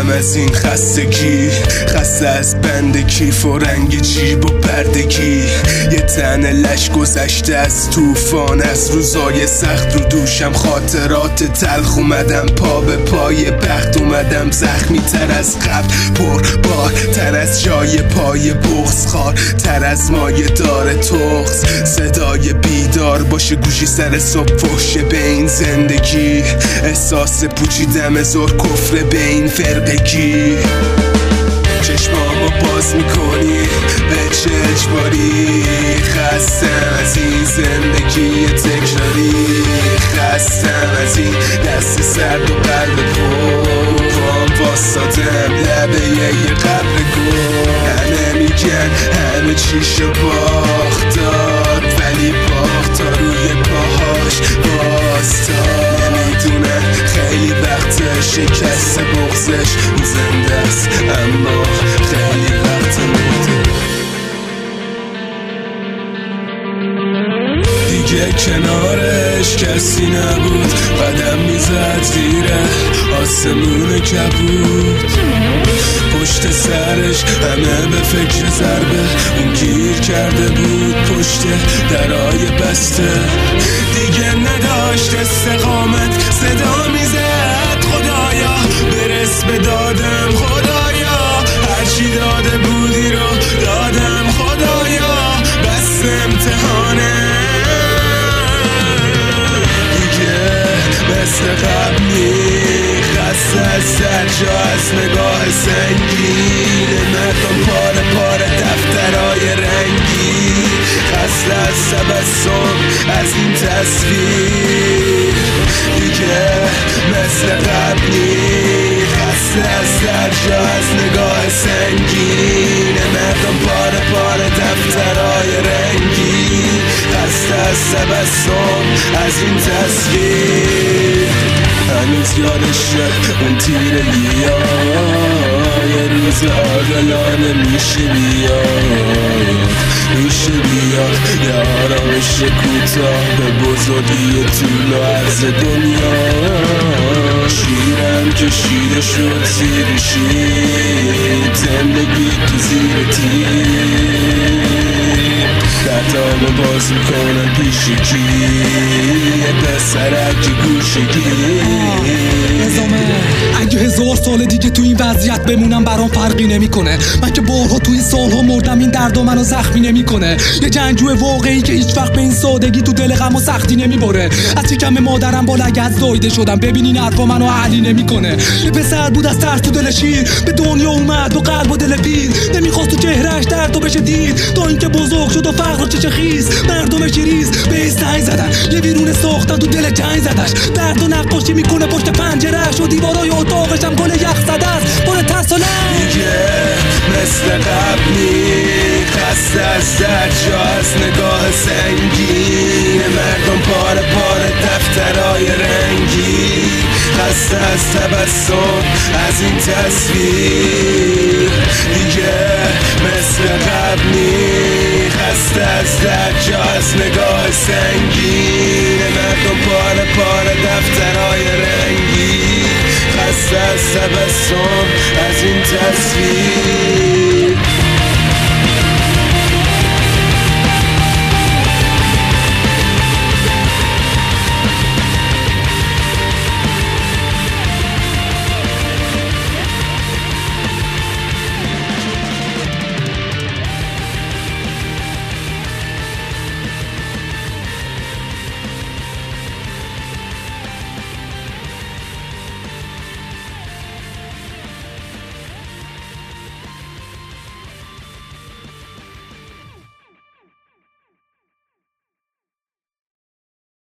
خستم از این خستگی، خسته از بند کیف و رنگ جیب و پردگی. یه تن لش گذشته از طوفان، از روزای سخت رو دوشم خاطرات تلخ. اومدم پا به پای بخت، اومدم زخمی تر از قبل، پر بار تر از جای پای بغض، خار تر از مایه دار تغز. صدای بیدار باشه گوشی سر صبح فحش به این زندگی، احساس پوچیدم زور کفر به این فرقگی. چشمامو باز میکنی به چه اجباری، خستم از این زندگی تکراری، خستم از این دست سرد و قلب پرام، واسادم لبه یه قبر گم. همه میگن همه چیشو باخت داد، ولی باخت تا روی پاهاش باستاد. نمیدونم خیلی وقت شکست بغزش زنده است، اما خیلی وقت مرده. دیگه کنارش کسی نبود، قدم میزد زیر آسمون کبود. پشت سرش همه به فکر ضربه، اون گیر کرده بود پشت درای بسته. دیگه نداشت استقامت، صدا میزد خدایا برس به دادم، خدایا هرچی داده بودی رو دادم، خدایا بس امتحانه. دیگه مثل قبلی خسته از سرجا از نگاه سنگین مردم، پاره پاره دفترهای رنگی، خسته از تبسم از این تصویر. دیگه مثل قبلی خسته از سرجا از نگاه سنگین مردم، پاره پاره دفترهای رنگی، خسته از تبسم از این تصویر. هنوز یادشه اون تیرگی‌ها، یه روز عادلانه میشه بیاد، میشه بیاد یه آرامش کوتاه به بزرگی طول و عرض دنیا. شیرم کشیده شد زیر شیر، زندگی تو زیر تیر، دردامو باز میکنم پیش کی، یه پسرک گوشگی. اگه 1000 سال دیگه تو این وضعیت بمونم برام فرقی نمیکنه، من که بارها تو این سالها مردم، این درد منو زخمی نمیکنه. یه جنگجو واقعی که هیچ وقت به این سادگی تو دل غم و سختی نمیبره. از شکم مادرم با لگد زایده شدم، ببین این حرفا منو علی نمیکنه. یه پسر بود از ترس تو دل شیر، به دنیا اومد و قلب و دل پیر، نمیخواست تو چهرهش درد و بشه دید، تا اینکه بزرگ شد و فقر و چش خیز. مردمش ریز به سنگ زدن، یه ویرونه ساختن تو دل جنگ زدش. درد و نقاشی میکنه پشت پنجره‌اش و دیوارای اتاقش هم گل یخ زده است پر ترس و دیگه مثل قبلی خسته از درجا از نگاه سنگین مردم، پاره پاره دفترهای رنگی، خسته از تبسم از این تصویر. دیگه مثل قبلی خسته از درجا از نگاه سنگین مردم، پاره پاره دفترهای رنگی، خسته از تبسم از این تصویر.